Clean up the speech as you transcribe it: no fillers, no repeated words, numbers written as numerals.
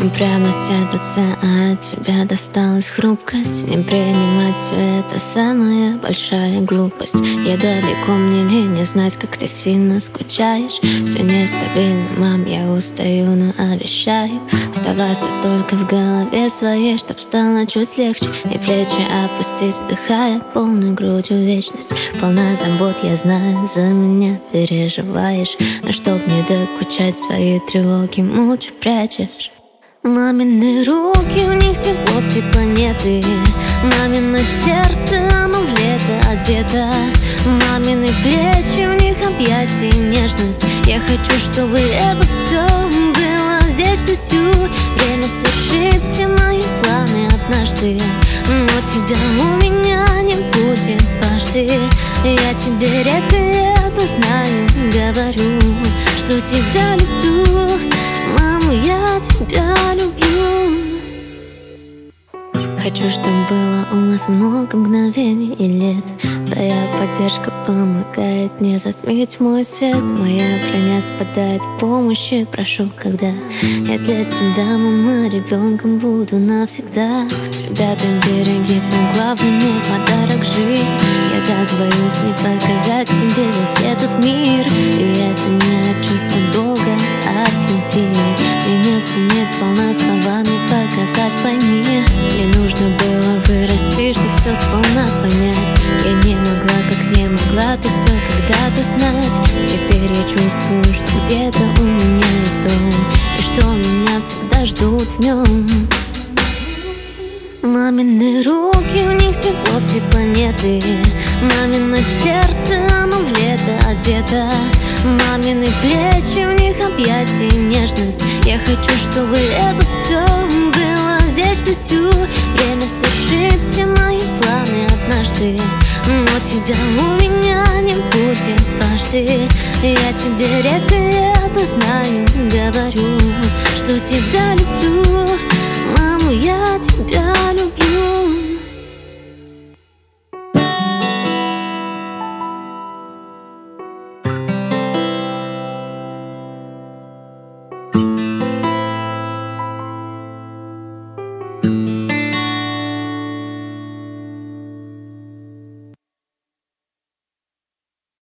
Пряность — это C, а от тебя досталась хрупкость. Не принимать все это самая большая глупость. Я далеко, мне лень не знать, как ты сильно скучаешь. Все нестабильно, мам, я устаю, но обещаю оставаться только в голове своей, чтоб стало чуть легче. И плечи опустить, вдыхая полной грудью вечность. Полна забот, я знаю, за меня переживаешь. Но чтоб не докучать, свои тревоги молча прячешь. Мамины руки, в них тепло всей планеты. Мамино сердце, оно в лето одето. Мамины плечи, в них объятия и нежность. Я хочу, чтобы это все было вечностью. Время совершит все мои планы однажды, но тебя у меня не будет дважды. Я тебе редко это знаю, говорю, что тебя люблю. Мама, я тебя люблю. Хочу, чтобы было у нас много мгновений и лет. Твоя поддержка помогает не затмить мой свет. Моя броня спадает в помощи, прошу, когда я для тебя, мама, ребенком буду навсегда. Себя ты береги, твой главный мне подарок — жизнь. Я так боюсь не показать тебе весь этот мир. И это не от чувства долга, а от любви. И не суметь сполна словами показать, пойми. Мне нужно было вырасти, чтоб все сполна понять. Я не могла, как не могла ты все когда-то знать. Теперь я чувствую, что где-то у меня есть дом, и что меня всегда ждут в нем. Мамины руки, в них тепло всей планеты. Мамино сердце, оно в лето одето. Мамины плечи, в них объятия и нежность. Я хочу, чтобы это все было вечностью. Время совершит все мои планы однажды, но тебя у меня не будет дважды. Я тебе редко это знаю, говорю, что тебя люблю. Маму, я тебя люблю.